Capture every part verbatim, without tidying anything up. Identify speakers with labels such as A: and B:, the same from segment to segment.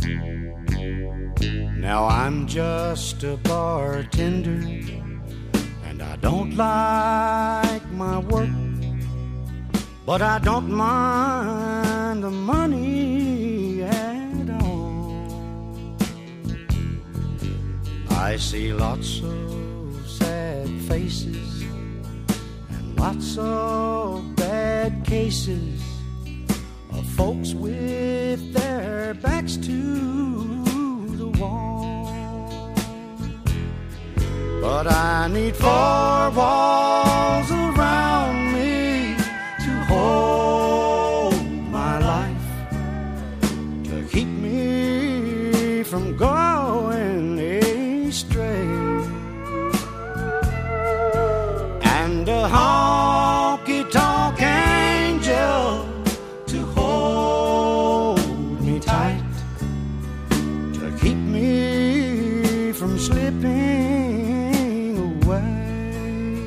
A: Now I'm just a bartender, and I don't like my work, but I don't mind the money at all. I see lots of sad faces and lots of bad cases of folks with their backs to the wall. But I need four walls around me to hold my life, to keep me from going astray. And a honky-tonk angel to hold me tight, to keep me from slipping away.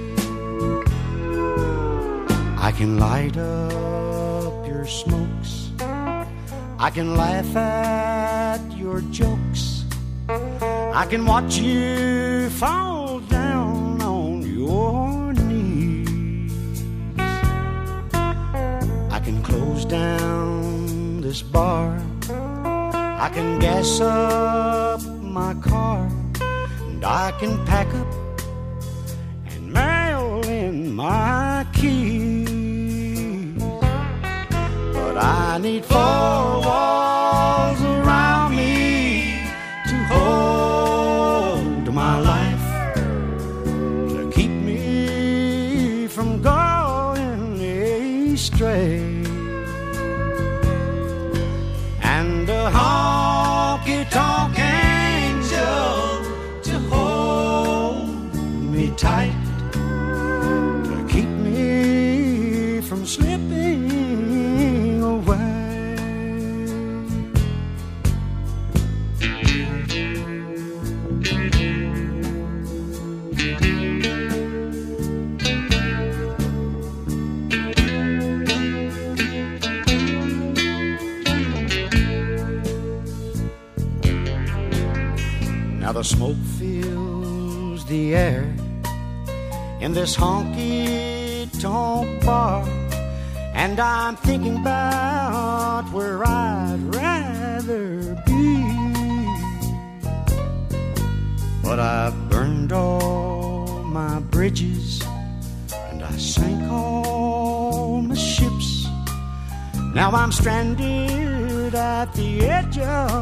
A: I can light up your smokes, I can laugh at your jokes, I can watch you fall down on your knees. I can close down this bar, I can gas up my car, and I can pack up and mail in my keys. But I need four walls around me to hold my life, to keep me from going astray. And a honky-tonk angel to hold me tight, to keep me from slipping away. Now the smoke fills the air in this honky-tonk bar, and I'm thinking about where I'd rather be. But I've burned all my bridges, and I sank all my ships. Now I'm stranded at the edge of